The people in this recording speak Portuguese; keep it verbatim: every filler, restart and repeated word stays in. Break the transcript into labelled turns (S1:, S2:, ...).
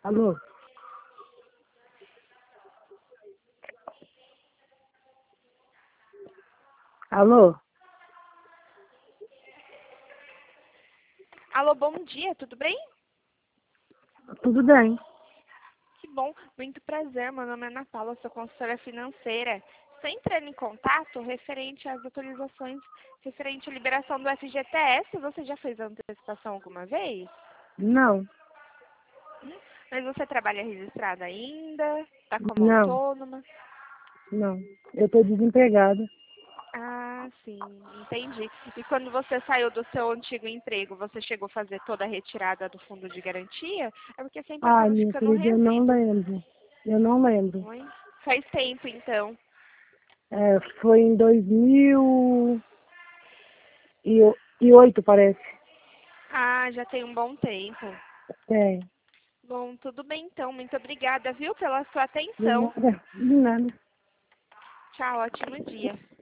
S1: Alô? Alô?
S2: Alô, bom dia, tudo bem?
S1: Tudo bem?
S2: Que bom, muito prazer, meu nome é Ana Paula, sou consultora financeira. Estou entrando em contato referente às atualizações, referente à liberação do F G T S. Você já fez a antecipação alguma vez?
S1: Não,
S2: Hum? Mas você trabalha registrada ainda? Está como
S1: não,
S2: autônoma?
S1: não. Eu estou desempregada.
S2: Ah, sim, entendi. E quando você saiu do seu antigo emprego, você chegou a fazer toda a retirada do fundo de garantia? É porque sempre
S1: Ai,
S2: acaba
S1: minha
S2: ficando um
S1: querida, eu não
S2: resíduo.
S1: lembro. Eu não lembro.
S2: Oi? Faz tempo, então.
S1: É, foi em dois mil e oito, parece.
S2: Ah, já tem um bom tempo.
S1: É,
S2: Bom, tudo bem então. Muito obrigada, viu, pela sua
S1: de
S2: atenção.
S1: nada, de nada.
S2: Tchau, ótimo dia.